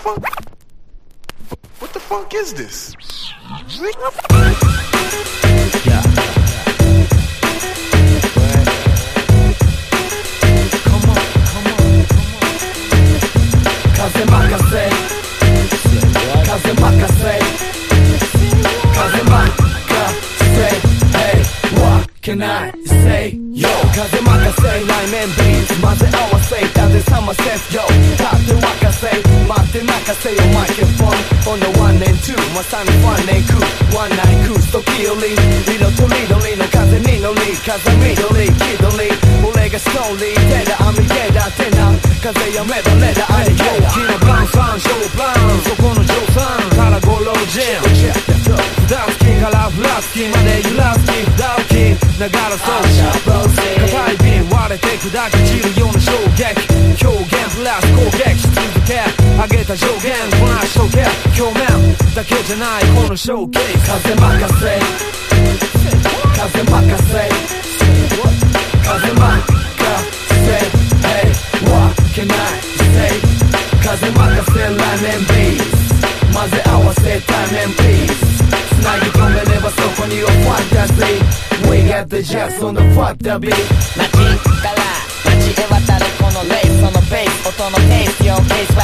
What the fuck is this? Yeah. Come on. 風任せ風任せ風任せ Hey what can I say Yo 風任せ内面ビーツ混ぜ合わせ立てさませ Yo 立て任せ待って任せよマイクフォン On the one and two まさにファンネンクワンナイク時折色と緑の風に乗り風緑気取り俺がストーリー手だ網手だ手な風やめだレダあり陽気なバンサンショーバンそこのジョーさんからゴロジェン普段好きからフラ好きまで揺らすきダウキながらそう硬い瓶割れて砕け散るような衝撃表現プラス攻撃し続け上げた上限こなしとけ表面だけじゃないこのショーケース風任せ風任せ風任せ Hey what can I say 風任せ来年ビーズ混ぜ合わせ対面ピースつなぎ止めればそこにはファンタジー We got the jazz on the fuck the beat 街から街へ渡るこのレースそのベース音のテイスト Your case